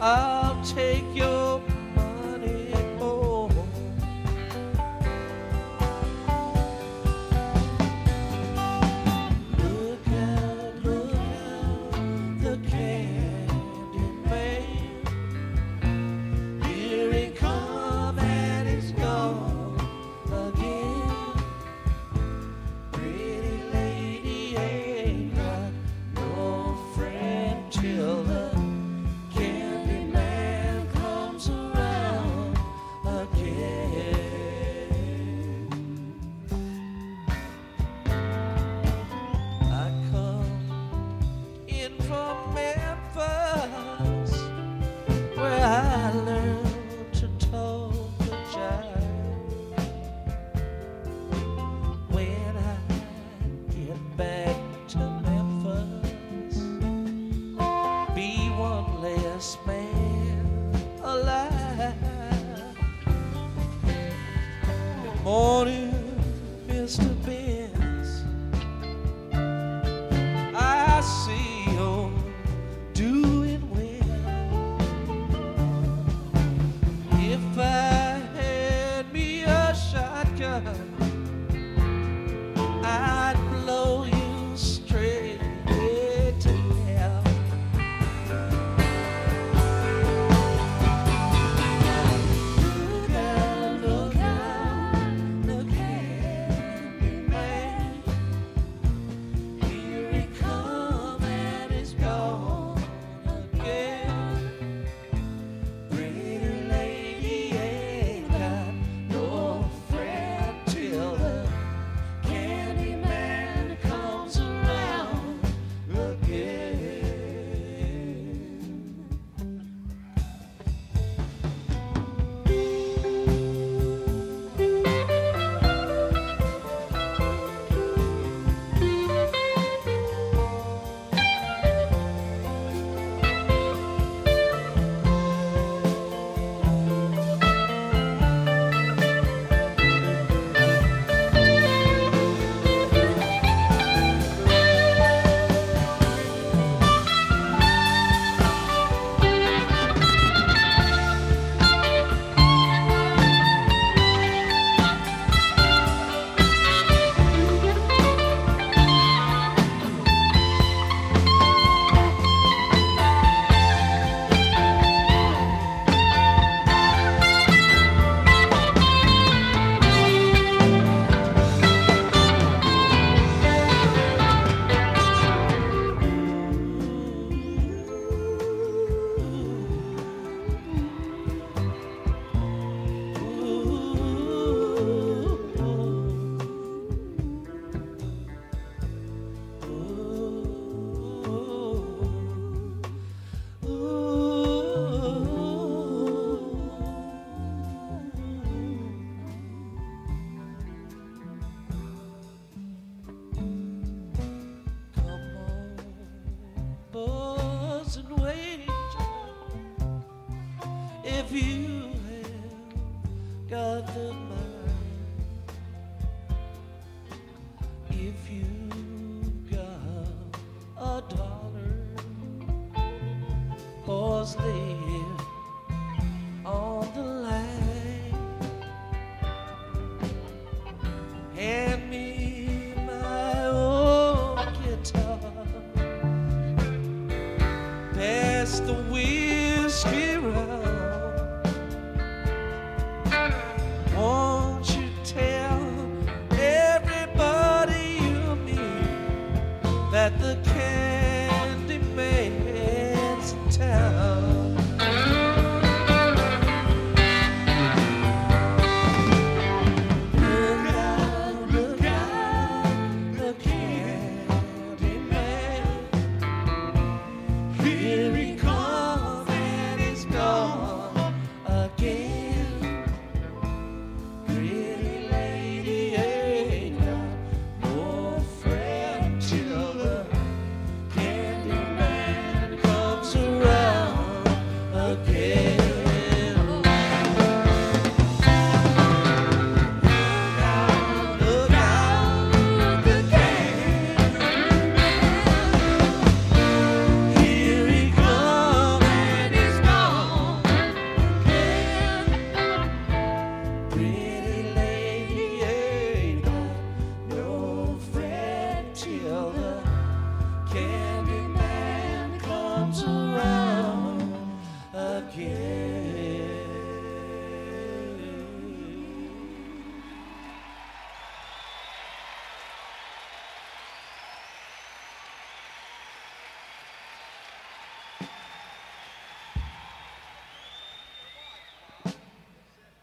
I'll take your money home. Look out, the candy man. Here he come and he's gone again. Pretty lady ain't got no friend till the candy man comes around again. I come in from Memphis, where I learned to talk the jive. When I get back to Memphis, be one less man alive. Good morning, Mr. Benz. I see you're doing well. If I had me a shotgun, I'd blow you straight to hell. Look out, the candy man. Here he come and he's gone again. Pretty lady ain't got no friend till the candy man comes around again. Boys and wages, if you have got the mind, if you've got a dollar, boys live on the line. Hand me my old guitar, pass the whiskey round. Won't you tell everybody you meet that the candy man's in town? Look out, the candy man. Here he comes and he's gone again. Pretty lady ain't got no friend till the candy man comes around again.